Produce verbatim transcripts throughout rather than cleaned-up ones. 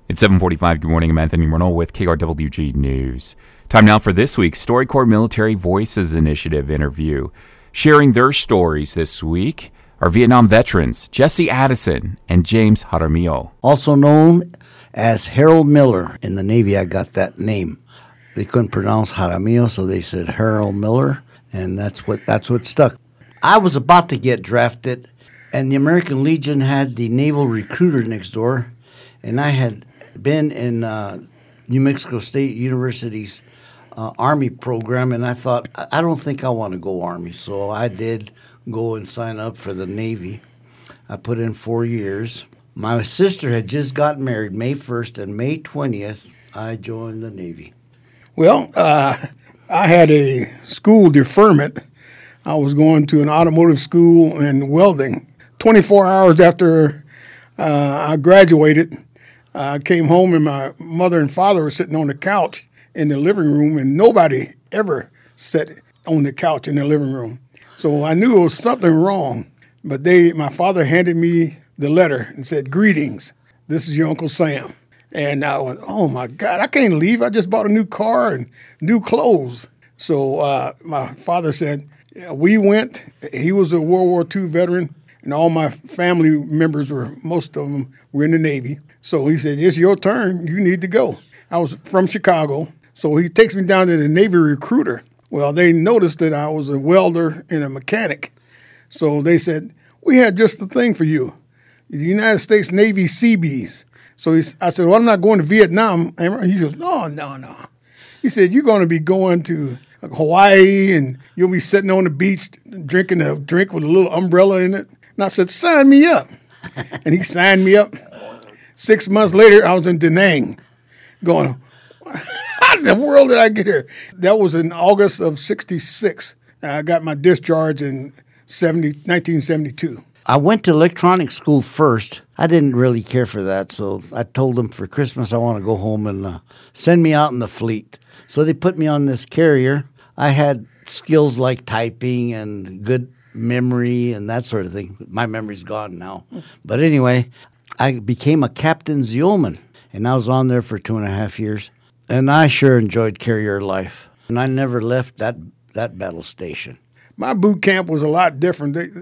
It's seven forty-five. Good morning. I'm Anthony Renault with K R W G News. Time now for this week's StoryCorps Military Voices Initiative interview. Sharing their stories this week are Vietnam veterans Jesse Addison and James Jaramillo. Also known as Harold Miller. In the Navy, I got that name. They couldn't pronounce Jaramillo, so they said Harold Miller, and that's what that's what stuck. I was about to get drafted, and the American Legion had the naval recruiter next door, and I had been in uh, New Mexico State University's uh, Army program, and I thought, I don't think I want to go Army, so I did go and sign up for the Navy. I put in four years. My sister had just gotten married May first, and May twentieth, I joined the Navy. Well, uh, I had a school deferment. I was going to an automotive school in welding. twenty-four hours after uh, I graduated, I came home and my mother and father were sitting on the couch in the living room, and nobody ever sat on the couch in the living room. So I knew it was something wrong. But they, my father handed me the letter and said, "Greetings, this is your Uncle Sam." And I went, "Oh my God, I can't leave. I just bought a new car and new clothes." So uh, my father said, yeah, we went. He was a World War Two veteran, and all my family members were, most of them were in the Navy. So he said, "It's your turn. You need to go." I was from Chicago, so he takes me down to the Navy recruiter. Well, they noticed that I was a welder and a mechanic. So they said, "We had just the thing for you, the United States Navy Seabees." So he, I said, "Well, I'm not going to Vietnam." And he goes, "No, no, no." He said, "You're going to be going to Hawaii, and you'll be sitting on the beach drinking a drink with a little umbrella in it." And I said, "Sign me up." And he signed me up. Six months later, I was in Da Nang going, how in the world did I get here? That was in August of sixty-six. I got my discharge in nineteen seventy-two. I went to electronic school first. I didn't really care for that, so I told them for Christmas I want to go home and uh, send me out in the fleet. So they put me on this carrier. I had skills like typing and good memory and that sort of thing. My memory's gone now. But anyway, I became a captain's yeoman, and I was on there for two and a half years. And I sure enjoyed carrier life. And I never left that, that battle station. My boot camp was a lot different. They,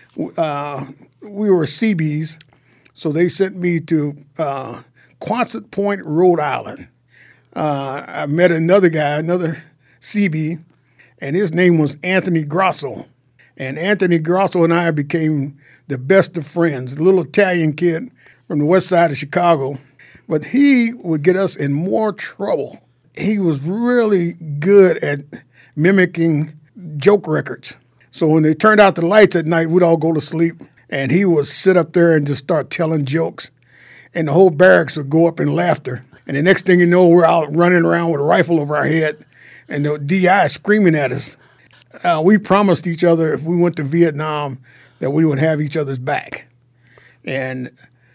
uh, we were Seabees, so they sent me to uh, Quonset Point, Rhode Island. Uh, I met another guy, another Seabee, and his name was Anthony Grosso. And Anthony Grosso and I became the best of friends, a little Italian kid from the west side of Chicago. But he would get us in more trouble. He was really good at mimicking joke records. So when they turned out the lights at night, we'd all go to sleep, and he would sit up there and just start telling jokes. And the whole barracks would go up in laughter. And the next thing you know, we're out running around with a rifle over our head, and the D I screaming at us. Uh, we promised each other if we went to Vietnam that we would have each other's back. And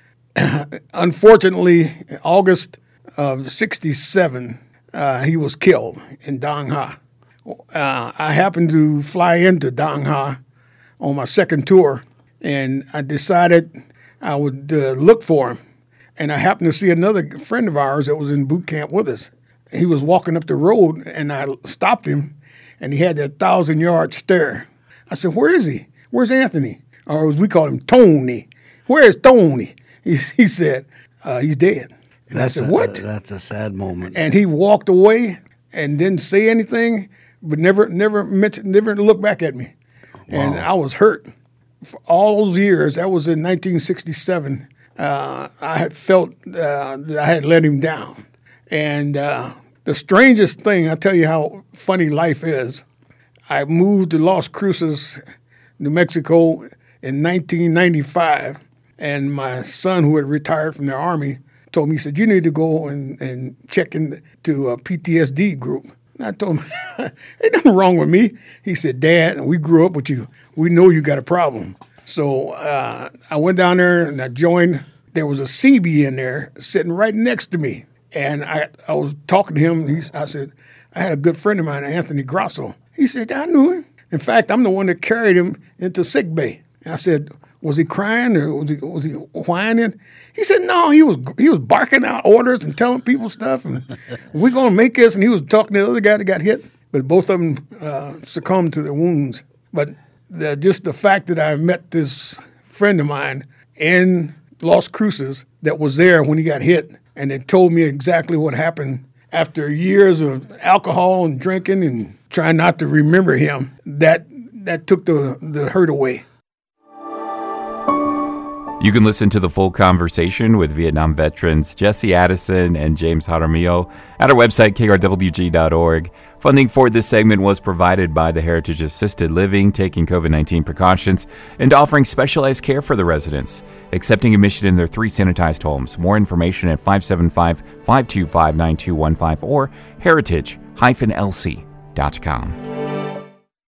unfortunately, in August of sixty-seven, uh, he was killed in Dong Ha. Uh, I happened to fly into Dong Ha on my second tour, and I decided I would uh, look for him. And I happened to see another friend of ours that was in boot camp with us. He was walking up the road, and I stopped him, and he had that thousand-yard stare. I said, "Where is he? Where's Anthony?" Or as we called him, Tony. "Where's Tony?" He, he said, uh, "He's dead." And that's I said, a, "What?" That's a sad moment. And he walked away and didn't say anything, but never never mentioned, never looked back at me. Wow. And I was hurt. For all those years, that was in nineteen sixty-seven, uh, I had felt uh, that I had let him down. And uh, the strangest thing, I'll tell you how funny life is, I moved to Las Cruces, New Mexico in nineteen ninety-five, and my son, who had retired from the Army, told me, he said, "You need to go and, and check into a P T S D group." And I told him, "Ain't nothing wrong with me." He said, "Dad, we grew up with you. We know you got a problem." So uh, I went down there and I joined. There was a Seabee in there sitting right next to me. And I, I was talking to him. He, I said, I had a good friend of mine, Anthony Grosso. He said, "I knew him. In fact, I'm the one that carried him into sick bay." And I said, Was he crying or was he was he whining? He said, no, he was he was barking out orders and telling people stuff. And we're going to make this. And he was talking to the other guy that got hit. But both of them uh, succumbed to their wounds. But the, just the fact that I met this friend of mine in Las Cruces that was there when he got hit, and it told me exactly what happened after years of alcohol and drinking and trying not to remember him, that that took the, the hurt away. You can listen to the full conversation with Vietnam veterans Jesse Addison and James Jaramillo at our website, K R W G dot org. Funding for this segment was provided by the Heritage Assisted Living, taking COVID nineteen precautions and offering specialized care for the residents, accepting admission in their three sanitized homes. More information at five seven five, five two five, nine two one five or heritage dash l c dot com.